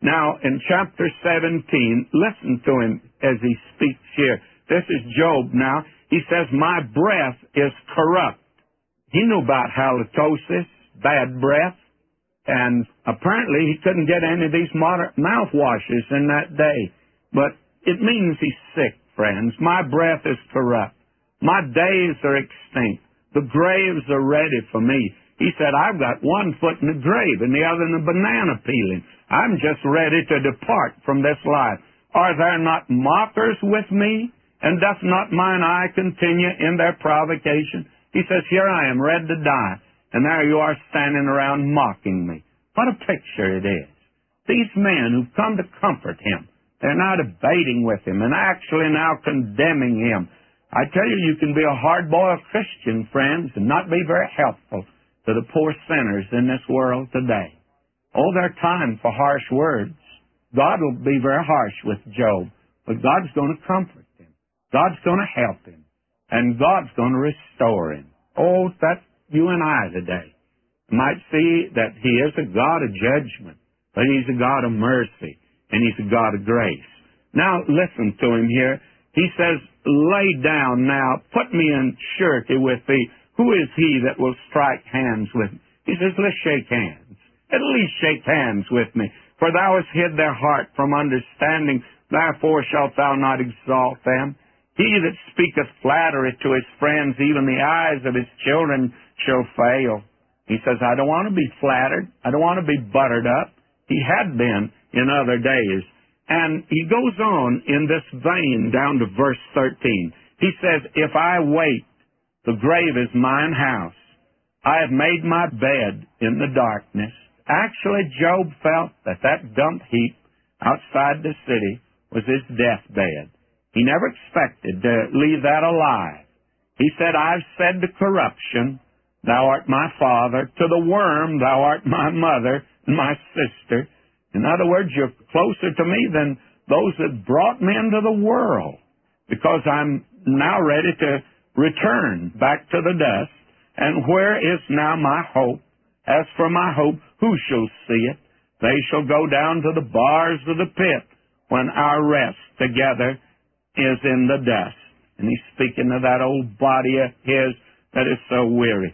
Now, in chapter 17, listen to him as he speaks here. This is Job now. He says, my breath is corrupt. He knew about halitosis, bad breath, and apparently he couldn't get any of these mouthwashes in that day. But it means he's sick, friends. My breath is corrupt. My days are extinct. The graves are ready for me. He said, I've got one foot in the grave and the other in the banana peeling. I'm just ready to depart from this life. Are there not mockers with me? And doth not mine eye continue in their provocation? He says, here I am, ready to die. And there you are standing around mocking me. What a picture it is. These men who've come to comfort him, they're now debating with him and actually now condemning him. I tell you, you can be a hard-boiled Christian, friends, and not be very helpful to the poor sinners in this world today. Oh, there's time for harsh words. God will be very harsh with Job, but God's going to comfort him. God's going to help him, and God's going to restore him. Oh, that's you and I today. You might see that he is a God of judgment, but he's a God of mercy, and he's a God of grace. Now, listen to him here. He says, lay down now, put me in surety with thee. Who is he that will strike hands with me? He says, let's shake hands. At least shake hands with me. For thou hast hid their heart from understanding, therefore shalt thou not exalt them. He that speaketh flattery to his friends, even the eyes of his children shall fail. He says, I don't want to be flattered. I don't want to be buttered up. He had been in other days. And he goes on in this vein down to verse 13. He says, if I wait, the grave is mine house. I have made my bed in the darkness. Actually, Job felt that that dump heap outside the city was his deathbed. He never expected to leave that alive. He said, I've said to corruption, thou art my father. To the worm, thou art my mother and my sister. In other words, you're closer to me than those that brought me into the world, because I'm now ready to return back to the dust. And where is now my hope? As for my hope, who shall see it? They shall go down to the bars of the pit when our rest together is in the dust. And he's speaking of that old body of his that is so weary.